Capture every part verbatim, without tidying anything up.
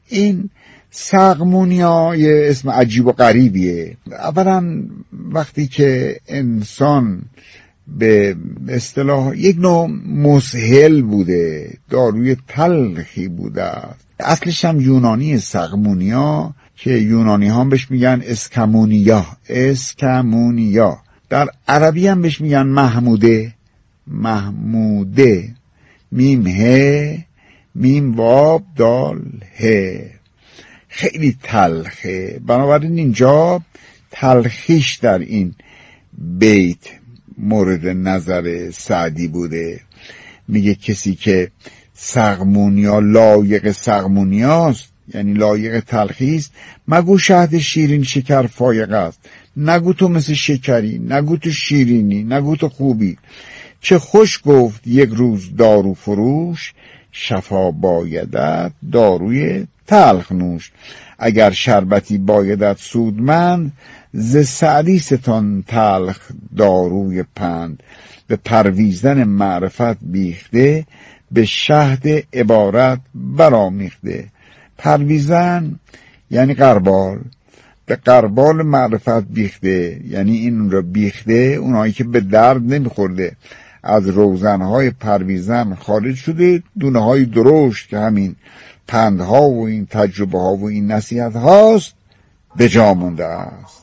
این سقمونیا یه اسم عجیب و غریبیه. اولا وقتی که انسان به اصطلاح یک نوع مسهل بوده، داروی تلخی بوده، اصلش هم یونانی سقمونیا که یونانی هم بهش میگن اسکمونیا، اسکمونیا. در عربی هم بهش میگن محموده، محموده، میم ه میم واب دال ه. خیلی تلخه، بنابراین اینجا تلخیش در این بیت مورد نظر سعدی بوده. میگه کسی که سقمونیا لایق سقمونیاست، یعنی لایق تلخیست، مگو شهد شیرین شکر فایق است. نگو تو مثل شکری، نگو تو شیرینی، نگو تو خوبی. چه خوش گفت یک روز دارو فروش، شفا بایدت داروی تلخ نوش. اگر شربتی بایدت سودمند، ز سعدی ستان تلخ داروی پند. به پرویزن معرفت بیخته، به شهد عبارت برامیخته. پرویزن یعنی قربال، به قربال معرفت بیخته، یعنی این رو بیخته اونایی که به درد نمیخورده از روزنهای پرویزن خارج شده، دونه های درشت که همین پندها و این تجربه ها و این نصیحت هاست به جا مونده است.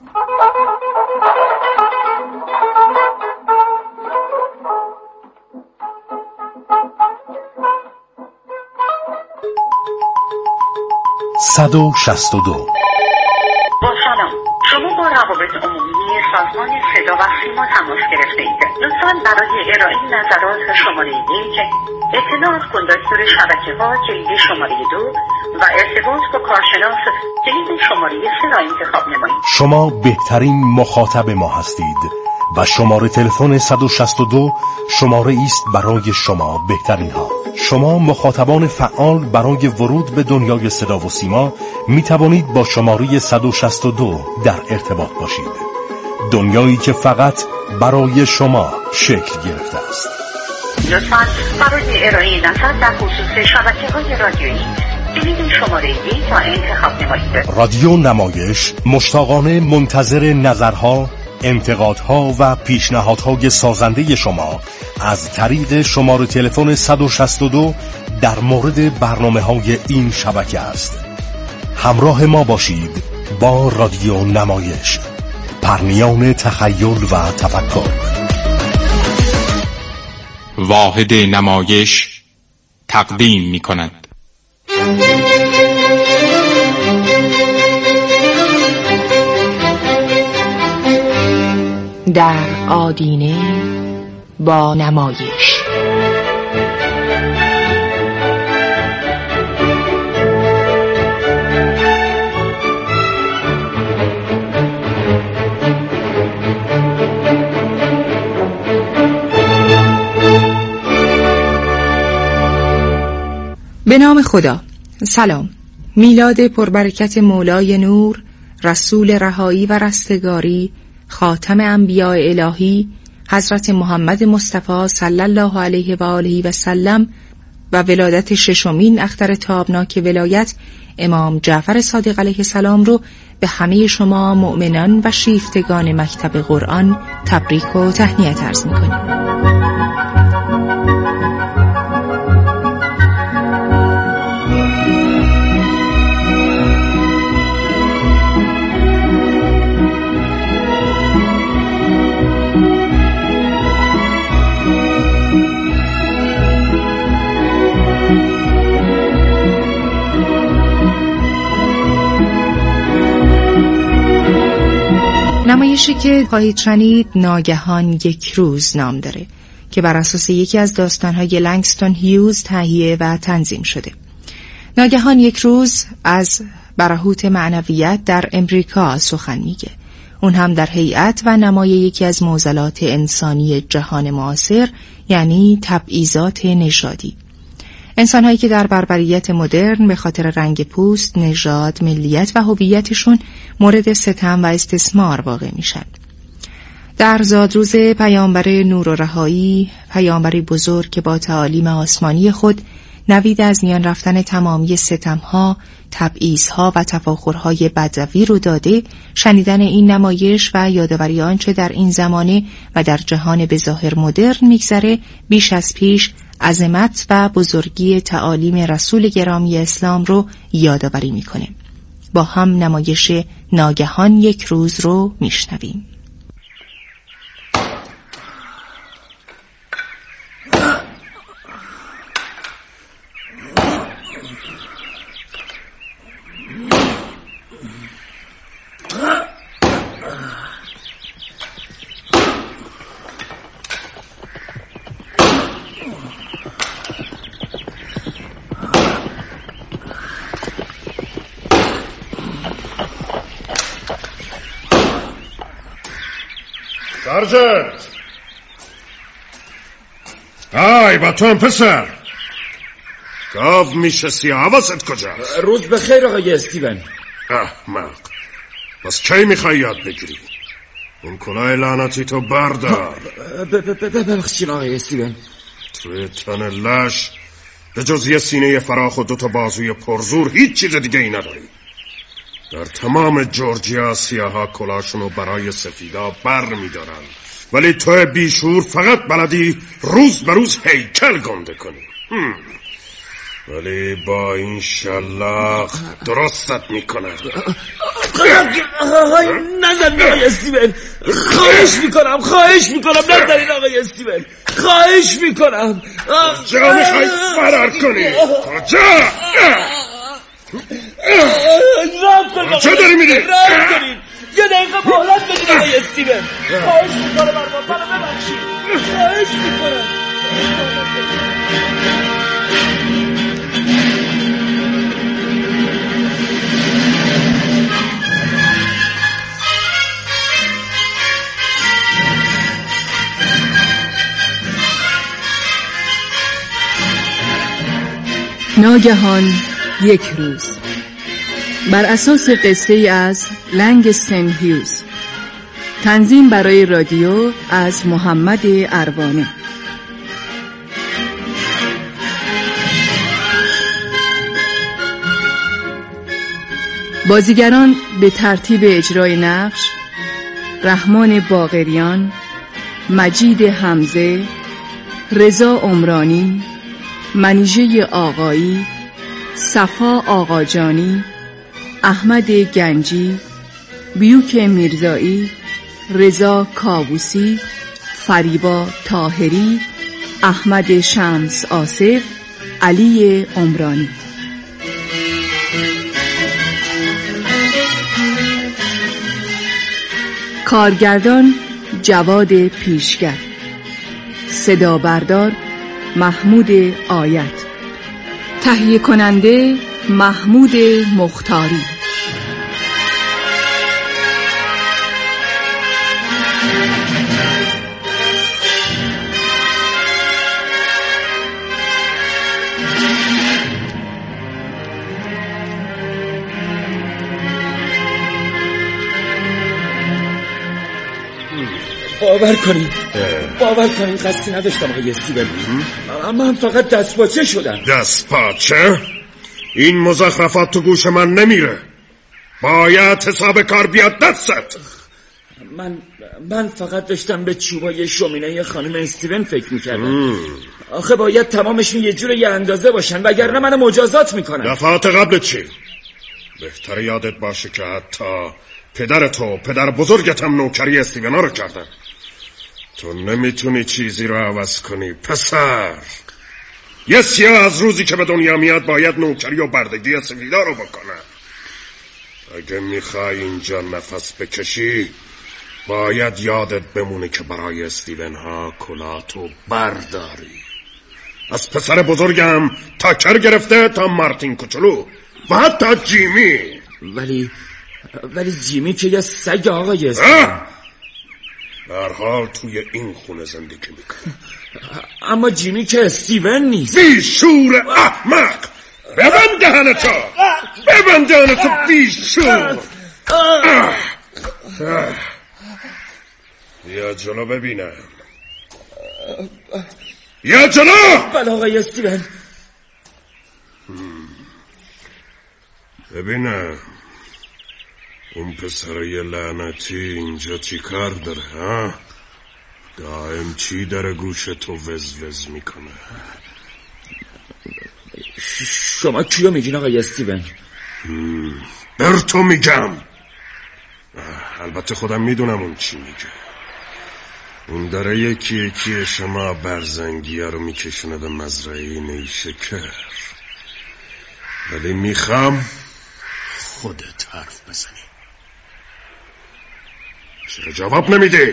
صد و شصت و دو. با سلام، شما با روابط عمومی سازمان صدا و سیما تماس گرفته اید. لطفاً برای ارائه نظرات شماره یک، اطلاع از کندکتور شبکه ها کلید شماره دو و ارتباط با کارشناس کلید شماره سه را انتخاب نمایید. شما بهترین مخاطب ما هستید و شماره تلفن صد و شصت و دو شماره است برای شما بهترین ها. شما مخاطبان فعال برای ورود به دنیای صدا و سیما می توانید با شماره صد و شصت و دو در ارتباط باشید. دنیایی که فقط برای شما شکل گرفته است. لطفاً برای ارائه نظر در خصوص شبکه‌های رادیویی کلید شماره یک را انتخاب نمایید. رادیو نمایش مشتاقانه منتظر نظرها، انتقادها و پیشنهادهای سازنده شما از طریق شماره تلفن صد و شصت و دو در مورد برنامه‌های این شبکه است. همراه ما باشید با رادیو نمایش، پرنیان تخیل و تفکر. واحد نمایش تقدیم می‌کند. در آدینه با نمایش. به نام خدا. سلام. میلاد پربرکت مولای نور، رسول رهایی و رستگاری، خاتم انبیاء الهی، حضرت محمد مصطفی صلی الله علیه و آله و سلم و ولادت ششمین اختر تابناک ولایت امام جعفر صادق علیه السلام رو به همه شما مؤمنان و شیفتگان مکتب قرآن تبریک و تهنیت عرض می‌کنیم. نمایشی که خواهید شنید ناگهان یک روز نام داره که بر اساس یکی از داستان‌های لنگستون هیوز تهیه و تنظیم شده. ناگهان یک روز از برهوت معنویت در امریکا سخن میگه. اون هم در هیئت و نمای یکی از معضلات انسانی جهان معاصر، یعنی تبعیضات نژادی. انسان‌هایی که در بربریت مدرن به خاطر رنگ پوست، نژاد، ملیت و هویتشون مورد ستم و استثمار واقع میشن. در زادروز پیامبر نور و رهایی، پیامبری بزرگ که با تعالیم آسمانی خود نوید از میان رفتن تمامی ستمها، تبعیضها و تفاخرهای بدوی رو داده، شنیدن این نمایش و یادآوری آنچه در این زمانه و در جهان بظاهر مدرن میگذره بیش از پیش عظمت و بزرگی تعالیم رسول گرامی اسلام رو یادآوری میکنه. با هم نمایش ناگهان یک روز رو میشنویم. سرجنت! های با تو هم پسر، گاو میشستی، حواست کجاست؟ روز بخیر آقای استیون. احمق، بس کی میخوای یاد بگیری؟ اون کلاه لعنتی تو بردار. ببخشید آقای استیون. توی تن لش به جز یه سینه فراخ و دوتا بازوی پرزور هیچ چیز دیگه ای نداری. در تمام جورجیا سیاها کلاشونو برای سفیدا بر میدارن، ولی تو بیشور فقط بلدی روز به روز هیکل گنده کنی. هم. ولی با این شلاق درستت میکنه. نزن آقای استیون، خواهش میکنم خواهش میکنم نزنین آقای استیون، خواهش میکنم. کجا میخوای فرار کنی؟ کجا؟ چه داری میری؟ راه کنید یه دقیقه مهلت بدید آقای استیون. خواهش میکنم ارباب، منو ببخشید، خواهش میکنم. ناگهان یک روز، بر اساس قصه از لنگستن هیوز، تنظیم برای رادیو از محمد اروانی. بازیگران به ترتیب اجرای نقش: رحمان باقریان، مجید حمزه، رضا عمرانی، منیژه آقایی، صفا آقاجانی، احمد گنجی، بیوک میرزایی، رضا کاووسی، فریبا طاهری، احمد شمس آصف، علی عمرانی. کارگردان جواد پیشگر، صدا بردار محمود آیت، تهیه کننده محمود مختاری. باور کنید باور کنید قصدی نداشتم آقای استیون، من فقط دستپاچه شدم. دستپاچه؟ این مزخرفات تو گوش من نمیره. باید حساب کار بیاد دستت. من من فقط داشتم به چوبای شومینه خانم استیون فکر میکردم. آخه باید تمامشون یه جور یه اندازه باشن وگرنه منو مجازات میکنن. دفعات قبل چی؟ بهتر یادت باشه که حتی پدر تو پدر بزرگت هم نوکری استیونا رو کردن. تو نمیتونی چیزی رو عوض کنی پسر. یه سیاه از روزی که به دنیا میاد باید نوکری و بردگی سفیدا رو بکنه. اگه میخوای اینجا نفس بکشی باید یادت بمونه که برای استیون ها کلاتو برداری. از پسر بزرگم تاکر گرفته تا مارتین کوچولو و حتی جیمی. ولی ولی جیمی که یه سگ آقای استیون. در حال توی این خونه زندگی میکنه. اما جیمی که استیون نیست. بیشور احمق، ببند دهنتو، ببند دهنتو بیشور. یا جلو ببینم، یا جلو. بله آقای استیون. ببینم اون پسرای لعنتی اینجا چی کار داره ها؟ دائم چی داره گوش تو وز وز میکنه؟ شما کیو میگین آقای استیون؟ برتو میگم. البته خودم میدونم اون چی میگه. اون داره یکی یکی شما برزنگی ها رو میکشونه به مزرعه نیشکر، ولی میخوام خودت حرف بزنی. چرا جواب نمیدی؟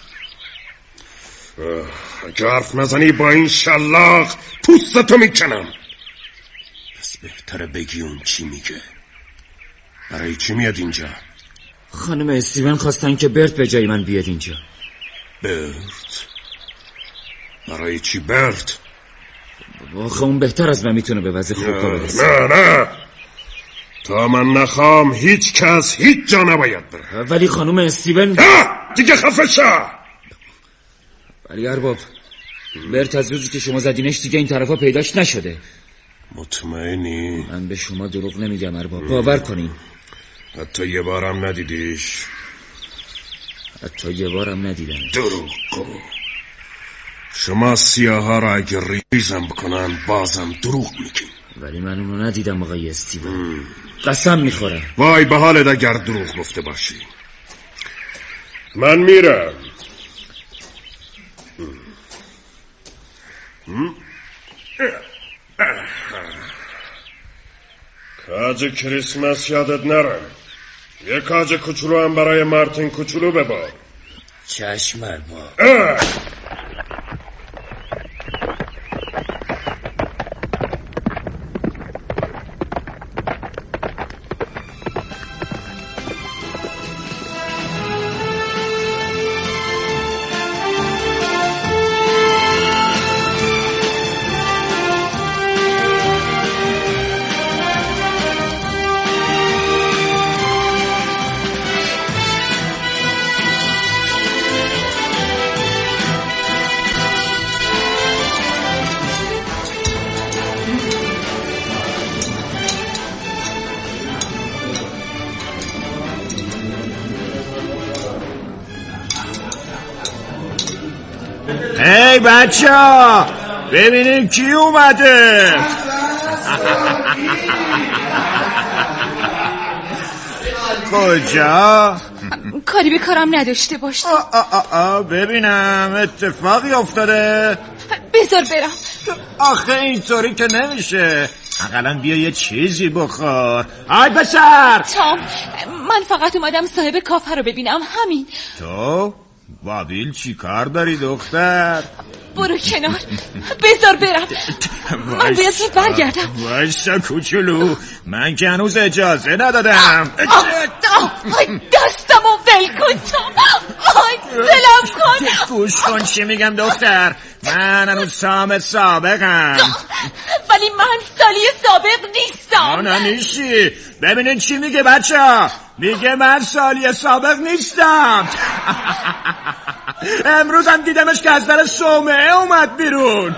اگه حرف نزنی با این شلاق پوستتو میکنم. پس بهتره بگی اون چی میگه. برای چی میاد اینجا؟ خانم استیون خواستن که برت به جای من بیاد اینجا. برت؟ برای چی برت؟ آخه اون بهتر از من میتونه به وضع خوب برسه. نه نه تا من نخوام هیچ کس هیچ جا نباید بره. ولی خانم استیون نه دیگه خفه شو. ولی ارباب برت از روزی که شما زدینش دیگه این طرفا پیداش نشده. مطمئنی؟ من به شما دروغ نمیگم ارباب، باور کنین. حتی یه بارم ندیدیش؟ حتی یه بارم ندیدم. دروغ گو. شما سیاه ها را اگر ریزم بکنن بازم دروغ میگین. ولی من اونو ندیدم آقای استیون. قسم میخورم. وای به حالت اگر دروغ گفته باشی. من میرم. کاج کریسمس یادت نره. یه کاج کوچولو هم برای مارتین کوچولو ببار. چشم ارباب. هی بچه ها ببینیم کی اومده. کجا؟ کاری به کارم نداشته باش. آ آ آ آ ببینم اتفاقی افتاده. بذار برم. آخه اینطوری که نمیشه. اقلا بیا یه چیزی بخور. آی پسر تام، من فقط اومدم صاحب کافه رو ببینم، همین. تو؟ بابیل چی کار داری دختر؟ برو کنار، بذار برم. من باید زود برگردم. وایسا کوچولو، من که هنوز اجازه ندادم. آی دستمو ول کن تام. آی دلم کن. گوش کن چی میگم دختر، من هنوز سامت سابقم. ولی من سالی سابق نیستم. نه نمیشی. ببینین چی میگه بچه ها، میگه من سالی سابق نیستم. امروز هم دیدمش که از در صومعه اومد بیرون.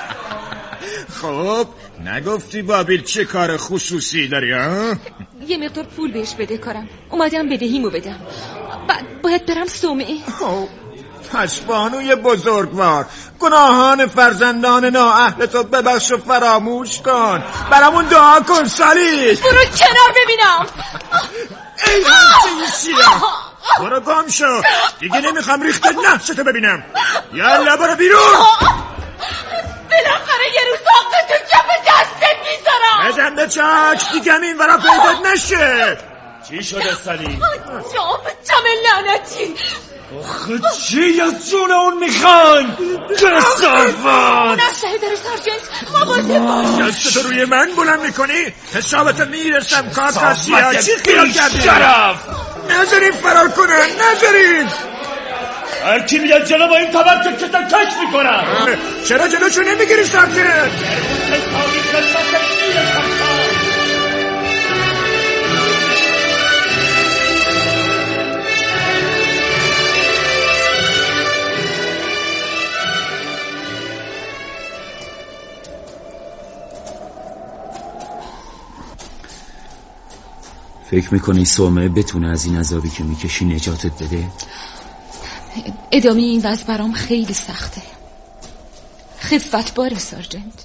خب نگفتی بابیل چه کار خصوصی داری ها؟ یه مقدار پول بهش بده کارم، اومدم بدهیمو بدم، بعد باید برم صومعه. پس بانوی بزرگوار، گناهان فرزندان نااهل تو ببخش و فراموش کن. برامون دعا کن سالی. برو کنار ببینم. ای همچه سیاه، برو گم شو، دیگه نمیخوام ریخت نفستو ببینم. یالا برو بیرون. بالاخره یه روز آقا تو کف دستت میذارم. بزن به چاک دیگه این ورا پیدات نشه. چی شده سالی؟ جام جام لعنتی. آخه چی از جون اون میخوان؟ کسافت. اون اسلحه داره سارجنت، مواظب باش. دستتو روی من بلند میکنی؟ حسابتو میرسم کارت سیاه. چی خیال کردی؟ نذارین فرار کنن، نذارین. هر کی میاد جلو با این تبر که کتن کش میکنم. چرا جلوشو نمیگیری سارجنت؟ فکر میکنی سومه بتونه از این عذابی که میکشی نجاتت بده؟ ادامه این وضع برام خیلی سخته. خفت باره سارجنت.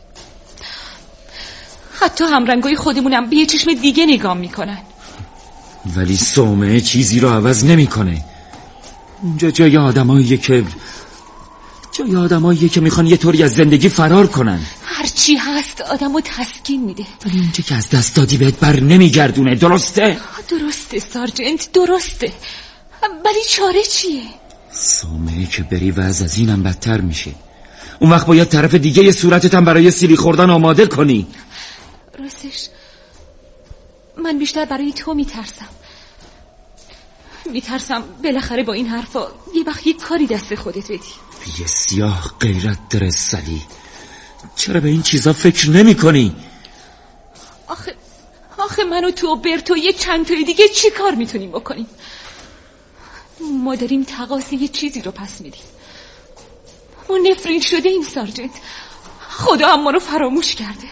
حتی همرنگای خودمونم به یه چشم دیگه نگاه میکنن. ولی سومه چیزی رو عوض نمیکنه. اونجا جای آدماییه که جای آدماییه که میخوان یه طوری از زندگی فرار کنن. هرچی هست آدمو تسکین میده. ولی اونچه که از دست دادی بهت بر نمیگردونه. درسته؟ درسته سارجنت، درسته. ولی چاره چیه؟ سومه که بری وضع از اینم بدتر میشه. اون وقت باید طرف دیگه یه صورتت هم برای سیلی خوردن آماده کنی. راستش من بیشتر برای تو میترسم. میترسم بالاخره با این حرفا یه وقت یه کاری دست خودت بدی. یه سیاه غیرت داره سالی. چرا به این چیزا فکر نمی کنی؟ آخه آخه من و تو و برتو یه چند تای دیگه چی کار میتونیم بکنیم؟ ما داریم تقاضی یه چیزی رو پس میدیم. ما نفرین شده این سارجنت. خدا هم ما رو فراموش کرده.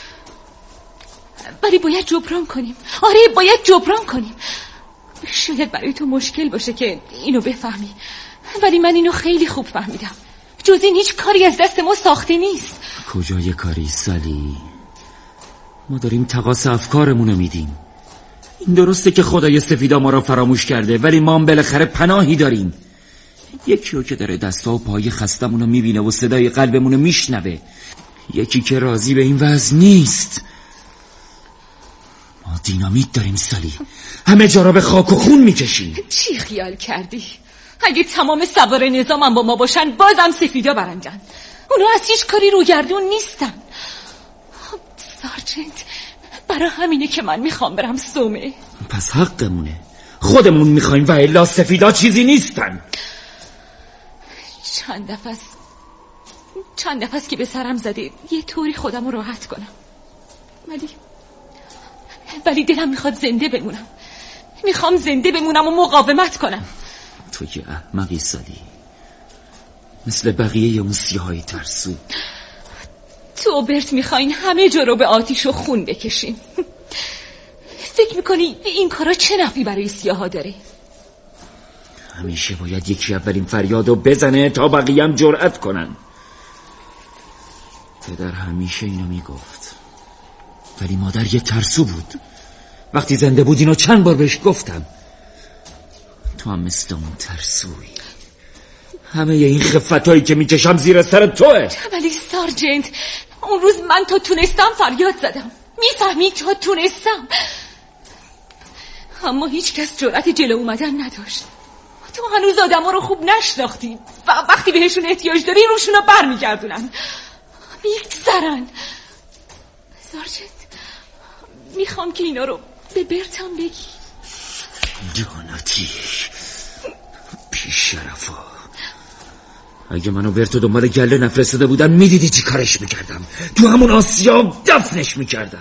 ولی باید جبران کنیم. آره باید جبران کنیم. شاید برای تو مشکل باشه که اینو بفهمی، ولی من اینو خیلی خوب فهمیدم. جز این هیچ کاری از دست ما ساخته نیست. کجای کاری سالی؟ ما داریم تقاص افکارمونو میدیم. این درسته که خدای سفیدا ما را فراموش کرده، ولی ما هم بالاخره پناهی داریم. یکی که داره دستا و پای خستمونو میبینه و صدای قلبمونو میشنوه. یکی که راضی به این وضع نیست. ما دینامیت داریم سالی. همه جا را به خاک و خون میکشیم. چی خیال کردی؟ اگه تمام سوار نظامم با ما باشن بازم سفیدا برندن. اونا از هیچ کاری روگردون نیستن. سارجنت برای همینه که من میخوام برم سومه. پس حقمونه. خودمون میخوایم و الا سفیدا چیزی نیستن. چند نفس چند نفس که به سرم زده یه طوری خودم رو راحت کنم، ولی ولی دلم میخواد زنده بمونم. میخوام زنده بمونم و مقاومت کنم. تو که احمقی سالی، مثل بقیه اون سیاهای ترسو. تو برت میخواین همه جا رو به آتیش و خون بکشیم. فکر میکنی این کارا چه نفعی برای سیاها داره؟ همیشه باید یکی اولین فریادو بزنه تا بقیه هم جرأت کنن. پدر همیشه اینو میگفت، ولی مادر یه ترسو بود. وقتی زنده بود اینو چند بار بهش گفتم. تو هم مثل اون ترسوی. همه این خفتایی که میکشم زیر سر توه. ولی سارجنت اون روز من تا تونستم فریاد زدم. میفهمی تا تونستم، اما هیچ کس جرأت جلو اومدن نداشت. تو هنوز آدم ها رو خوب نشناختی و وقتی بهشون احتیاج داری روشون رو بر میگردونن، میگذرن. سارجنت میخوام که اینا رو به برتم بگی. دانتی بی‌شرفا. اگه منو برتو دنبال گله نفرستاده بودن میدیدی چی کارش میکردم. تو همون آسیا دفنش میکردم.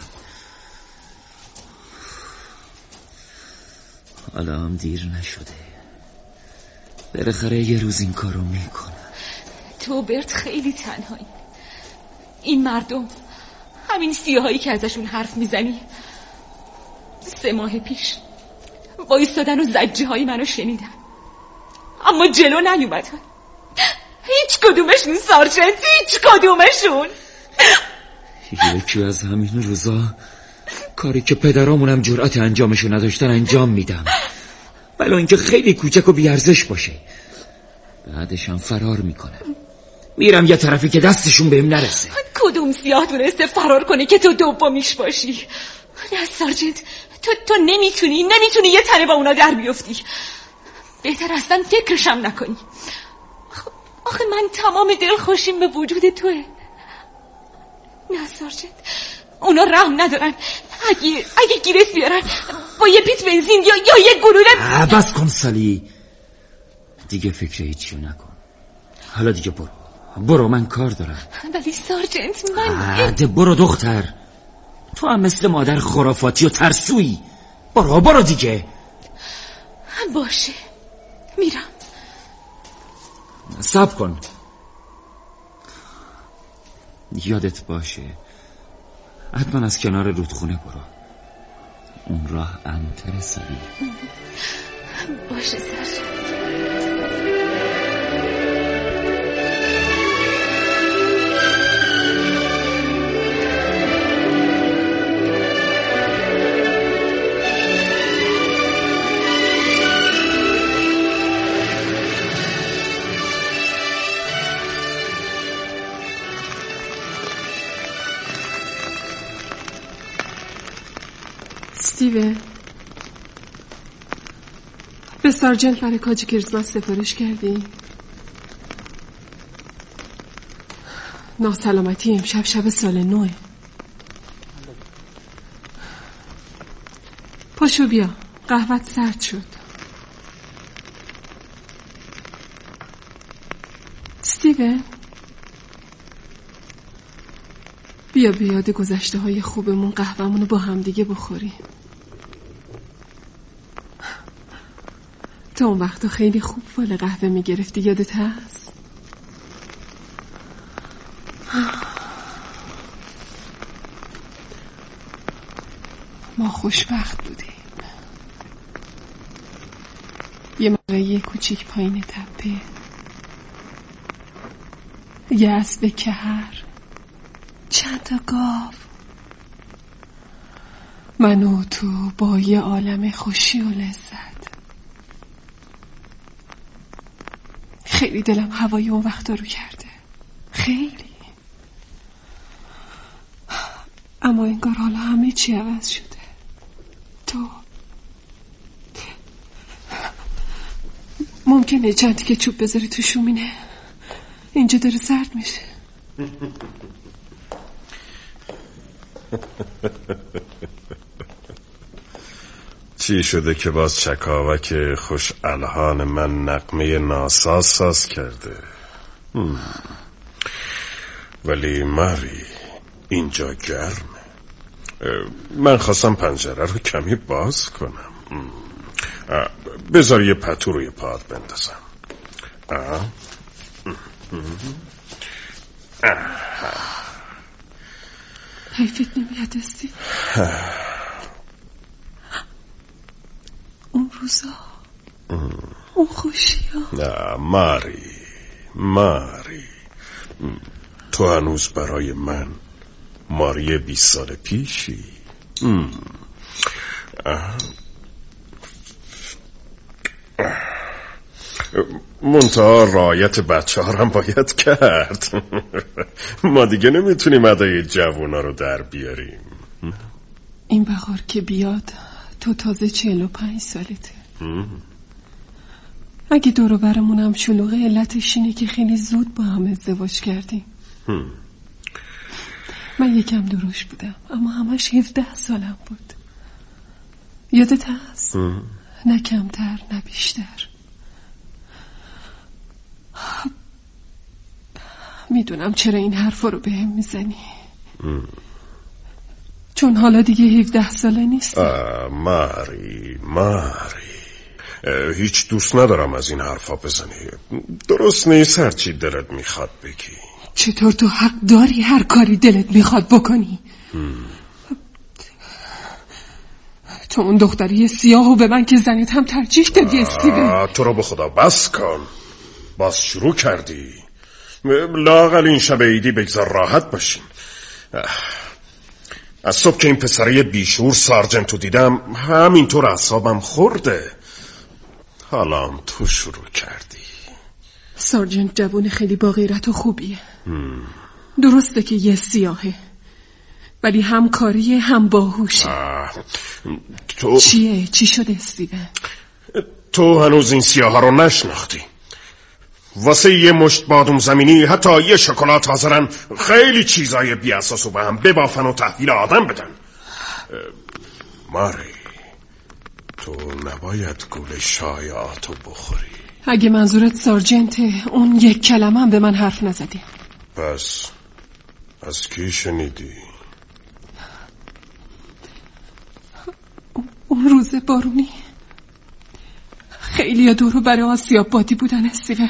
حالا هم دیر نشده. بالاخره یه روز این کارو میکنم. تو برت خیلی تنهایی. این مردم، همین سیاهایی که ازشون حرف میزنی، سه ماه پیش وایستادن و زجه های منو شنیدن، اما جلو نیومدن. هیچ کدومشون سارجنت، هیچ کدومشون. یکی از همین روزا کاری که پدرامونم جرأت انجامشو نداشتن انجام میدم، بلا اینکه خیلی کوچک و بیارزش باشه. بعدش هم فرار میکنم، میرم یه طرفی که دستشون بهم نرسه. کدوم سیاه دونسته فرار کنه که تو دومیش باشی؟ نه سارجنت، تو تو نمیتونی نمیتونی یه تنه با اونا در بیفتی. بهتر اصلا فکرشم نکنی. آخه من تمام دل خوشیم به وجود توه. نه سارجنت، اونا رحم ندارن. اگه اگه گیرت بیارن با یه پیت بنزین یا یا یه گلوله. بس کن سالی، دیگه فکر هیچیو نکن. حالا دیگه برو برو، من کار دارم. ولی سارجنت من عده برو دختر، تو هم مثل مادر خرافاتی و ترسویی. برو برو دیگه. باشه میرم. صبر کن، یادت باشه حتما از کنار رودخونه برو. اون راه امن‌تره سالی. باشه سرجنت. استیون، به سارجنت برای کاج کریسمس سفارش کردی؟ ناسلامتی امشب شب سال نوه. پاشو بیا، قهوت سرد شد. استیون، بیا به یاد گذشته های خوبمون قهوه‌مونو با هم دیگه بخوریم. تو اون وقتا خیلی خوب فال قهوه میگرفتی، یادت هست؟ ما خوشبخت بودیم. یه مغایه کوچیک پایین تپه، یه اسب کهر، چند تا گاو، من و تو با یه عالم خوشی و لذت. خیلی دلم هوای اون وقتا رو کرده، خیلی. اما انگار حالا همه چی عوض شده. تو ممکنه چند که چوب بذاری تو شومینه؟ اینجا داره سرد میشه. چی شده که باز چکاوک خوش الهان من نغمه ناساز ساز کرده؟ هم. ولی ماری اینجا گرمه. من خواستم پنجره رو کمی باز کنم. بذار یه پتو روی پاد بندازم. آه. حیفت نمیاد استیو؟ اون روزا، اون خوشی ها. نه ماری، ماری تو هنوز برای من ماری بیست سال پیشی. منتها رعایت بچه ها هم باید کرد. ما دیگه نمیتونیم ادای جوونا رو در بیاریم. این بهار که بیاد تو تازه چهل و پنج سالته. اگه دور و برمون هم شلوغه، علتش اینه که خیلی زود با هم ازدواج کردیم. من یکم دروش بودم اما همش هفده سالم بود. یادت هست؟ نه کمتر نه بیشتر. میدونم چرا این حرفا رو بهم میزنی، چون حالا دیگه هفده ساله نیست. ماری ماری هیچ دوست ندارم از این حرفا بزنی. درست نیست هرچی دلت میخواد بگی. چطور تو حق داری هر کاری دلت میخواد بکنی؟ تو اون دختری سیاهو به من که زنیت هم ترجیح دادی استیون. تو رو به خدا بس کن، باز شروع کردی. لااقل این شب عیدی بگذار راحت باشیم. از صبح که این پسره بیشور سارجنتو دیدم همینطور اعصابم خورده. حالا هم تو شروع کردی. سارجنت جوون خیلی با غیرت و خوبیه. درسته که یه سیاهه ولی هم کاریه هم باهوشه. تو چیه؟ چی شده استیون؟ تو هنوز این سیاه ها رو نشناختی. واسه یه مشت بادوم زمینی حتی یه شکلات حاضرن خیلی چیزای بی اساس رو به هم ببافن و تحویل آدم بدن. ماری تو نباید گول شایعاتو بخوری. اگه منظورت سارجنته اون یک کلمه هم به من حرف نزدی. پس از کی شنیدی؟ اون روز بارونی خیلی دورو برای آسیاب بادی بودن استیون.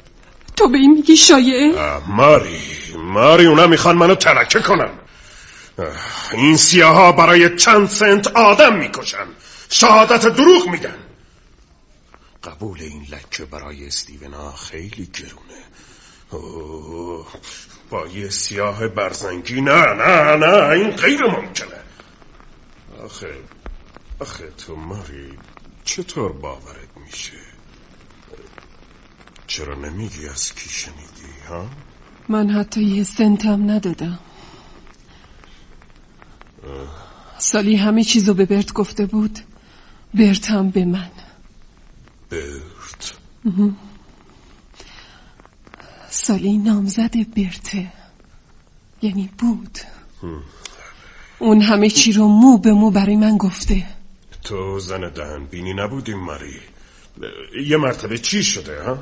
تو به این میگی شایعه؟ ماری ماری اونا میخوان منو ترکه کنن. این سیاها برای چند سنت آدم میکشن، شهادت دروغ میدن. قبول این لکه برای استیونا خیلی گرونه. اوه، با یه سیاه برزنگی نه نه نه، این غیر ممکنه. آخه آخه تو ماری چطور باورت میشه؟ چرا نمیگی از کی شنیدی ها؟ من حتی یه سنتم ندادم. سالی همه چیزو به برت گفته بود، برت هم به من. برت؟ سالی نامزد برته، یعنی بود. اون همه چی رو مو به مو برای من گفته. تو زن دهن بینی نبودی ماری؟ یه مرتبه چی شده ها؟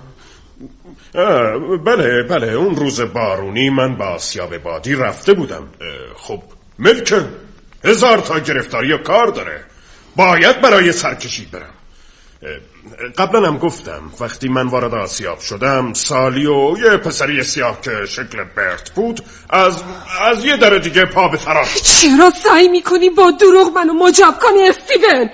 بله بله، اون روز بارونی من با آسیاب بادی رفته بودم. خب ملکن هزار تا گرفتاری و کار داره، باید برای سرکشی برم. قبلا هم گفتم وقتی من وارد آسیاب شدم، سالی و یه پسری سیاه که شکل برت بود از از یه در دیگه پا به فرار. چرا سعی میکنی با دروغ منو مجاب کنی استیون؟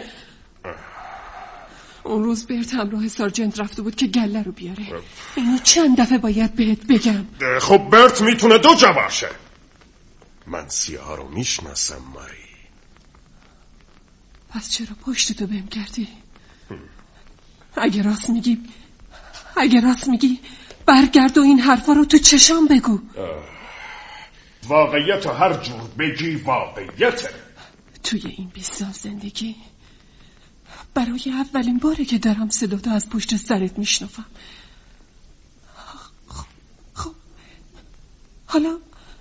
اون روز برت همراه سارجنت رفته بود که گله رو بیاره. اینو چند دفعه باید بهت بگم. خب برت میتونه دو جا باشه. من سیاه رو میشناسم ماری. پس چرا پشتتو بهم کردی؟ اگه راست میگی اگه راست میگی برگرد و این حرفا رو تو چشام بگو. واقعیت هر جور بگی واقعیته. توی این بیست سال زندگی برای اولین باره که دارم صداتو از پشت سرت میشنفم. خب خب حالا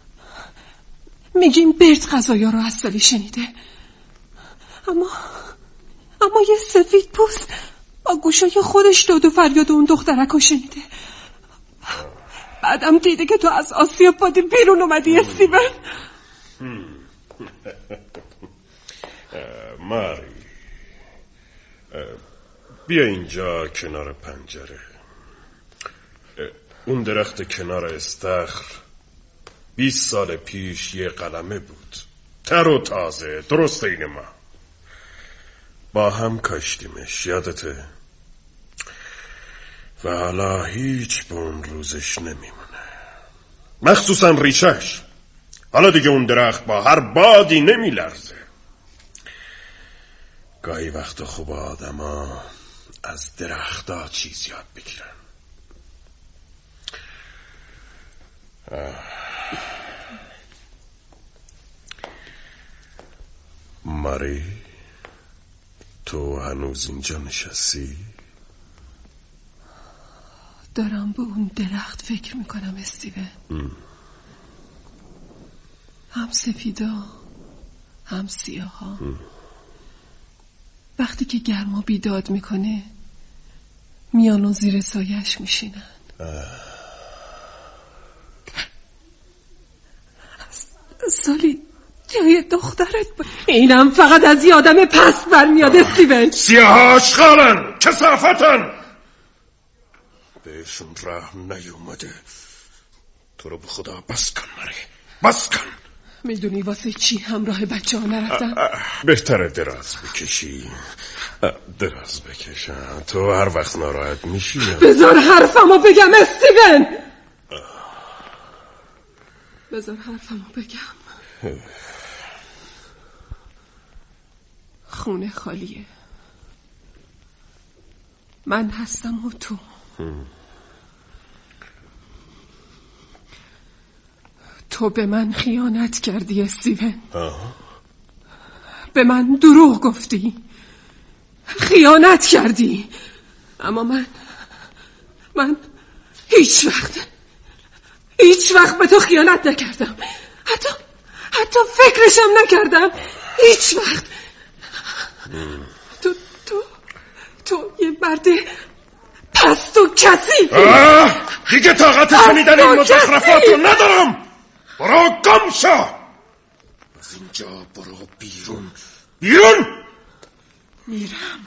میگیم برت قضایا رو از سالی شنیده، اما اما یه سفید پوست با گوشای خودش داد و فریاد اون دخترکو شنیده. بعدم دیده که تو از آسیا پادی بیرون اومدی استیون. ماری بیا اینجا کنار پنجره. اون درخت کنار استخر بیست سال پیش یه قلمه بود، تر و تازه، درست این ما با هم کاشتیمش، یادته؟ و حالا هیچ به اون روزش نمیمونه، مخصوصا ریشش. حالا دیگه اون درخت با هر بادی نمیلرزه. گاهی وقتا خوب آدم ها از درختا چیز یاد بگیرن. ماری، تو هنوز اینجا نشستی؟ دارم به اون درخت فکر میکنم استیون. هم سفیدا هم سیاها. وقتی که گرما بیداد میکنه میان و زیر سایش میشینن. سالی جای دخترت با... اینم فقط از یه آدم پس برمیاد استیون. سیاهاش خالن، کثافتن، بهشون رحم نیومده. تو رو به خدا بس کن ماری، بس کن. میدونی واسه چی همراه بچه ها نرفتم؟ بهتره دراز بکشی. دراز بکشم، تو هر وقت ناراحت میشی. بذار حرفمو بگم استیون، بذار حرفمو بگم. خونه خالیه، من هستم و تو. تو به من خیانت کردی استیون. به من دروغ گفتی، خیانت کردی، اما من من هیچ وقت هیچ وقت به تو خیانت نکردم. حتی حتی فکرشم نکردم. هیچ وقت. تو تو تو یه مرد پست و کثیفی. دیگه طاقت شنیدن این مزخرفاتو ندارم. برو گم شو. از اینجا برو بیرون. بیرون. میرم.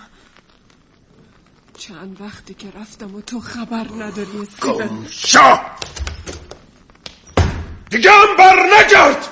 چند وقتی که رفتم و تو خبر نداری استیون. گم شو. دیگه هم بر نگرد.